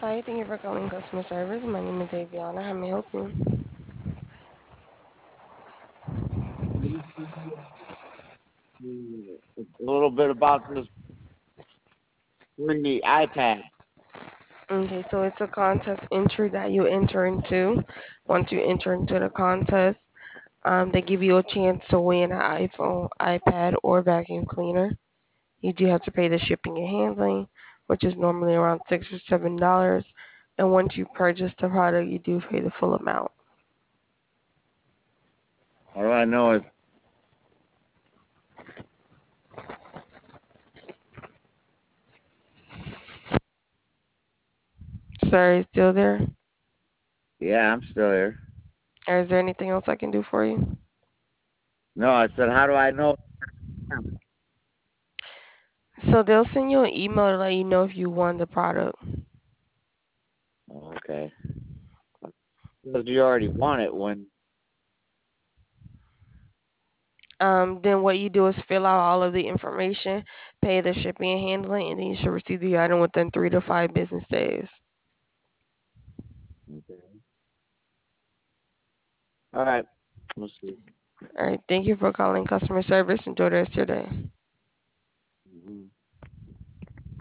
Hi, thank you for calling customer service. My name is Aviana. How may I help you? A little bit about this in the iPad. Okay, so it's a contest entry that you enter into. Once you enter into the contest, they give you a chance to win an iPhone, iPad, or vacuum cleaner. You do have to pay the shipping and handling, which is normally around $6 or $7. And once you purchase the product, you do pay the full amount. All I know is, Sir, is still there? yeah, I'm still here. Or is there anything else I can do for you? No, I said, how do I know? So they'll send you an email to let you know if you won the product. Okay. Because you already won it when. Then what you do is fill out all of the information, pay the shipping and handling, and then you should receive the item within 3 to 5 business days. Okay. All right. We'll see. All right. Thank you for calling customer service. Enjoy the rest of your day. Mhm.